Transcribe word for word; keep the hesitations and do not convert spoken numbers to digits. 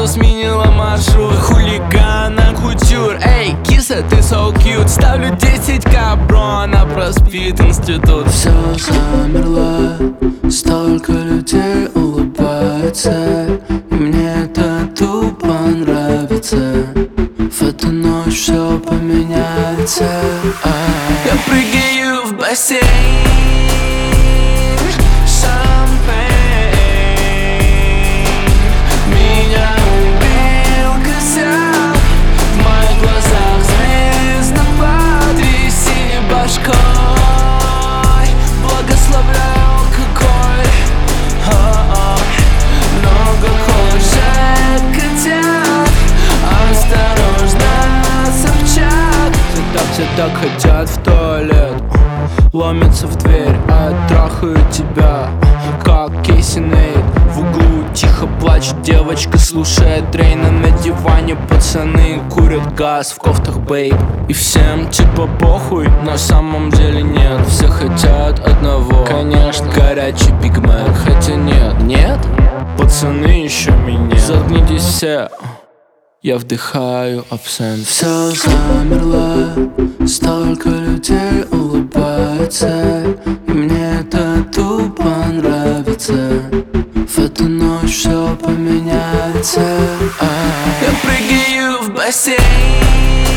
сменила маршрут. Хулигана кутюр, эй, киса, ты so cute. Ставлю десять ка, бро, она проспит институт. Все замерло, столько людей улыбается, и мне это тупо нравится. В эту ночь все поменяется. Я прыгаю в бассейн, шампейн. Меня убил косяк, в моих глазах звездопад. И синей башкой благословляю алкоголь. О-о. Много кошек, котят, осторожно, Собчак. Все так, все так хотят в туалет, ломятся в дверь, а я трахаю тебя, как Кейси Нейт. В углу тихо плачет девочка, слушает Дрейна на диване. Пацаны курят газ в кофтах, бейб. И всем типа похуй, на самом деле нет. Все хотят одного, конечно, горячий Биг Мак. Хотя нет, нет, пацаны еще меня. Заткнитесь все, я вдыхаю абсент. Все замерло, столько людей улыбается, и мне это тупо нравится. В эту ночь все поменяется. Я прыгаю в бассейн,